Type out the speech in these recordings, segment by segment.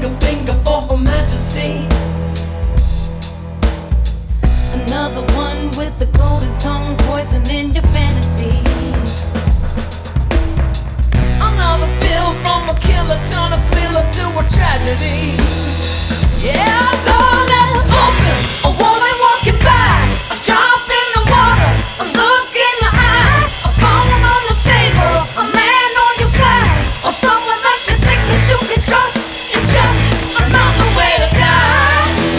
finger for Her Majesty. Another one with the golden tongue, poisoning your fantasies. Another pill from a killer, turn a thriller to a tragedy. Yeah, door left open, a wall ain't walking back. A drop in the water, a look in the eye, a phone on the table, a man on your side, or someone that you think that you can trust. It's just another way to die.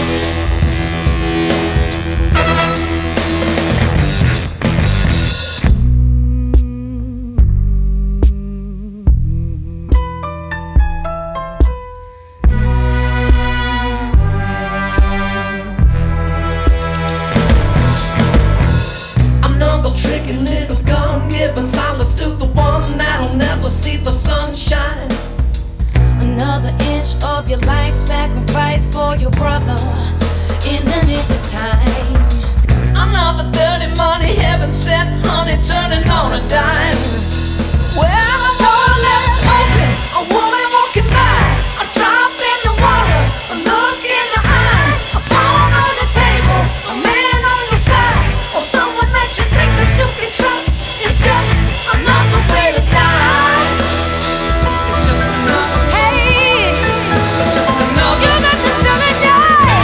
Tricky little gun, giving solace to the one that'll never see the sunshine. Another inch of your life sacrifice for your brother in the nick of time. Another dirty money, heaven sent honey, turning on a dime. Well, the door left open, a woman walking by, a drop in the water, a look in the eye, a phone on the table, a man on your side, or someone that you think that you can trust. It's just another way to die. It's just another. Hey, It's just another. you got to do it, die.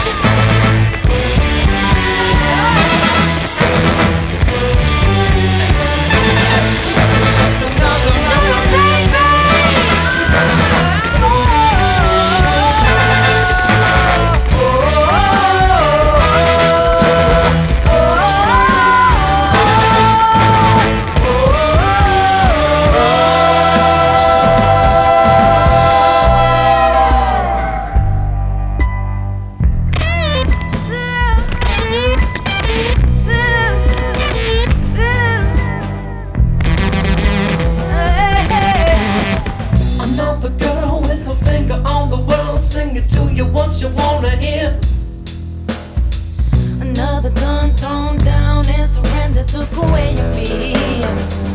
It's just another. Another girl with her finger on the world, sing it to you once you wanna hear. Another gun thrown down and surrender took away your fear.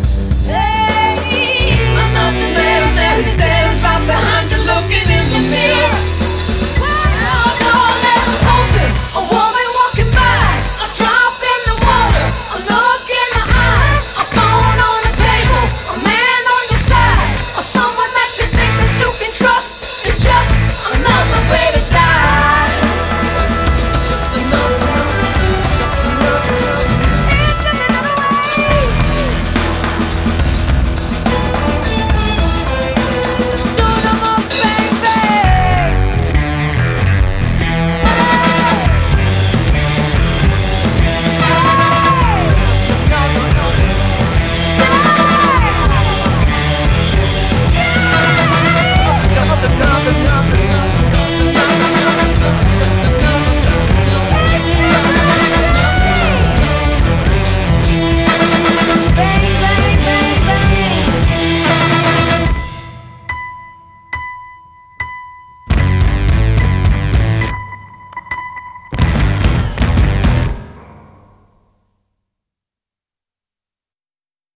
Hey, Another man there, he stands right behind you looking in the mirror. A door left open, a woman walking by, a drop in the water, a look in the eye, a phone on the table, a man on your side, or someone that you think that you can trust. It's just another way to